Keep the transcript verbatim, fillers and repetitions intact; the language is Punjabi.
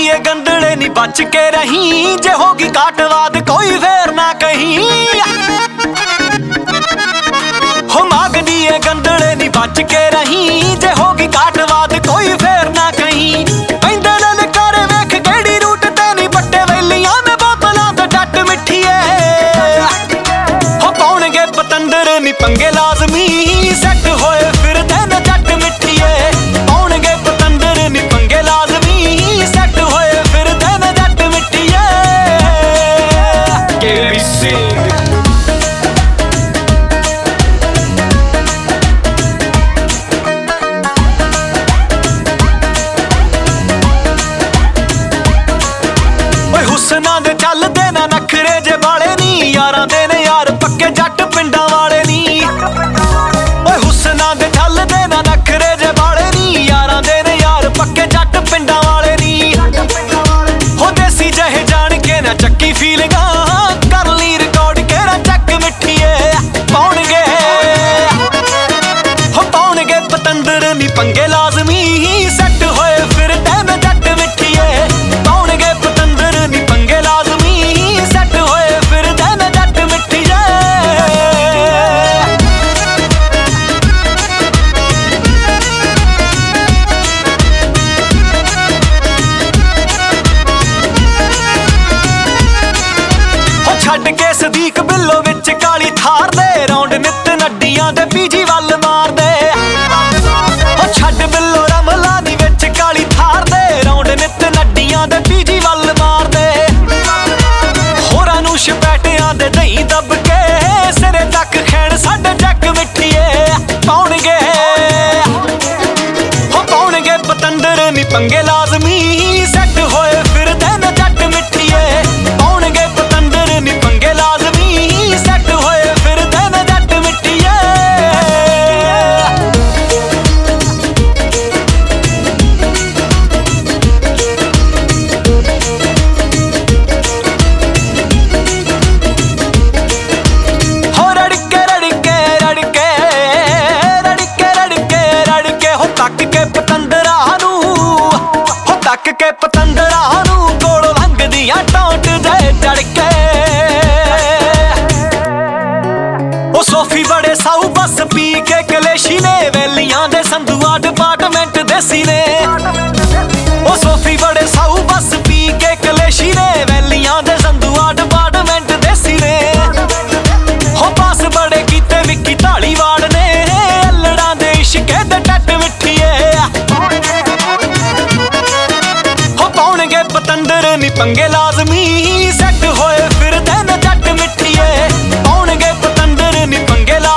ਦੀਏ ਗੰਦਲੇ ਨੀ ਬਚ ਕੇ ਰਹੀਂ, ਜੇ ਹੋਗੀ ਕਾਟਵਾਦ ਕੋਈ ਫੇਰ ਨਾ ਕਹੀਂ। ਹੋ ਮੰਗਦੀ ਏ ਗੰਦਲੇ ਨੀ ਬਚ ਕੇ ਰਹੀਂ, ਜੇ ਹੋਗੀ ਕਾਟਵਾਦ ਕੋਈ ਫੇਰ ਨਾ ਕਹੀਂ। ਪੈਂਦੇ ਨੇ ਨਕਾਰੇ ਵੇਖ ਕਿਹੜੀ ਰੂਟ ਤੇ ਨੀ ਪੱਟੇ ਵੈਲੀਆਂ ਨੇ ਬੋਤਲਾਂ ਤੇ ਡੱਟ ਮਿੱਠੀਏ। ਹੋ ਪਾਉਣਗੇ ਪਤੰਦਰ ਨੀ ਪੰਗੇ ਲਾਜ਼ਮੀ, ਸੈੱਟ ਹੋਏ ਫਿਰਦੇ ਨੇ ਜੱਟ ਮਿੱਠੀਏ। ਪਾਉਣਗੇ ਪਤੰਦਰ ਨੀ ਪੰਗੇ ਲਾਜ਼ਮੀ, ਸੈੱਟ ਹੋਏ ਫਿਰਦੇ ਨੇ ਜੱਟ ਮਿੱਠੀਏ। ਕੇਵੀ ਸਿੰਘ ਹੁਸਨਾਂ ਦੇ ਚੱਲਦੇ ਨਾ ਨਖਰੇ ਜੇ ਵਾਲੇ ਨੀ, ਯਾਰਾਂ ਦੇ ਨੇ ਯਾਰ ਪੱਕੇ ਜੱਟ ਪਿੰਡਾਂ ਵਾਲੇ ਨੀ। ਓਏ ਹੁਸਨਾਂ ਦੇ ਚੱਲਦੇ ਨਾ ਨਖਰੇ ਜੇ ਵਾਲੇ ਨੀ, ਯਾਰਾਂ ਦੇ ਨੇ ਯਾਰ ਪੱਕੇ ਜੱਟ ਪਿੰਡਾਂ ਵਾਲੇ ਨੀ। ਹੋ ਦੇਸੀ ਜਿਹੇ ਜਾਣ ਕੇ ਨਾ ਚੱਕੀ ਫੀਲਿੰਗਾਂ, ਕਰ ਲਈ ਰਿਕਾਰਡ ਕਿਹੜਾ ਚੱਕ ਮਿੱਠੀਏ। ਪਾਉਣਗੇ ਹੋ ਪਾਉਣਗੇ ਪਤੰਦਰ ਨੀ ਪੰਗੇ ਲਾਜ਼ਮੀ, ਸੈੱਟ ਹੋਏ ਫਿਰਦੇ ਨੇ ਜੱਟ ਮਿੱਠੀਏ। ਪਾਉਣਗੇ ਪਤੰਦਰ ਨੀ ਪੰਗੇ ਲਾਜ਼ਮੀ, ਸੈੱਟ ਹੋਏ ਫਿਰਦੇ ਨੇ ਜੱਟ ਮਿੱਠੀਏ। ਹੋ ਛੱਡ ਕੇ ਸਦੀਕ ਬਿੱਲੋ ਵਿੱਚ ਕਾਲੀ ਥਾਰ ਦੇ, ਰੌਂਡ ਨਿੱਤ ਨੱਡੀਆਂ ਦੇ ਪੀਜੀ ਵੱਲ ਮਾਰਦੇ। ਹੋ ਛੱਡ ਬਿੱਲੋ ਰਮਲਾ ਨੀ ਵਿੱਚ ਕਾਲੀ ਥਾਰ ਦੇ, ਰੌਂਡ ਨਿੱਤ ਨੱਡੀਆਂ ਦੇ ਪੀਜੀ ਵੱਲ ਮਾਰਦੇ। ਹੋਰਾਂ ਨੂੰ ਸ਼ਪੈਟਿਆਂ ਦੇ ਦਹੀਂ ਦੱਬ ਕੇ, ਸਿਰੇ ਤੱਕ ਖੈਣ ਸਾਡੇ ਜੱਗ ਮਿੱਠੀਏ। ਪਾਉਣਗੇ ਹੋ ਪਾਉਣਗੇ ਪਤੰਦਰ ਨੀ ਪੰਗੇ ਲਾਜ਼ਮੀ, ਸੈੱਟ ਹੋਏ ਫਿਰਦੇ ਨੇ ਜੱਟ ਮਿੱਠੀਏ। ਪਾਉਣਗੇ ਪਤੰਦਰ ਨੀ ਪੰਗੇ ਲਾਜ਼ਮੀ, ਸੈੱਟ ਹੋਏ ਫਿਰਦੇ ਨੇ ਜੱਟ ਮਿੱਠੀਏ। ਹੋ ਰੜਕੇ ਰੜਕੇ ਰੜਕੇ ਰੜਕੇ ਰੜਕੇ ਰੜਕੇ ਹੋ ਤੱਕ ਕੇ ਪਤੰਦਰਾਂ ਨੂੰ, ਹੋ ਤੱਕ ਕੇ ਪਤੰਦਰਾਂ ਨੂੰ, ਕੋਲ ਲੰਘਦੀਆਂ ਟੌਂਟ ਜੇ ਚੜ ਕੇ। ਉਹ ਸੋਫੀ ਬੜੇ ਸਾਊ ਬੱਸ ਪੀ ਕੇ ਕਲੇਸ਼ੀ ਨੇ, ਵੈਲੀਆਂ ਦੇ ਸੰਧੂਆ ਡਿਪਾਰਟਮੈਂਟ ਦੇਸੀ ਨੇ। ਉਹ ਸੋਫੀ ਬੜੇ ਸਾਊ ਬੱਸ ਪੀ ਕੇ ਕਲੇਸ਼ੀ ਨੇ, ਵੈਲੀਆਂ ਦੇ ਸੰਧੂਆ ਡਿਪਾਰਟਮੈਂਟ ਦੇਸੀ ਨੇ। ਹੋ ਪਾਸ ਬੜੇ ਕੀਤੇ ਵਿੱਕੀ ਢਾਲੀਵਾਲ ਨੇ, ਅਲੜਾਂ ਦੇ ਇਸ਼ਕੇ ਦੇ ਟੱਟ ਮਿੱਠੀਏ। ਹੋ ਪਾਉਣਗੇ ਪਤੰਦਰ ਨੀ ਪੰਗੇ ਲਾਜ਼ਮੀ, ਸੈੱਟ ਹੋਏ ਫਿਰਦੇ ਨੇ ਜੱਟ ਮਿੱਠੀਏ। ਪਾਉਣਗੇ ਪਤੰਦਰ ਨੀ ਪੰਗੇ ਲਾਜ਼ਮੀ।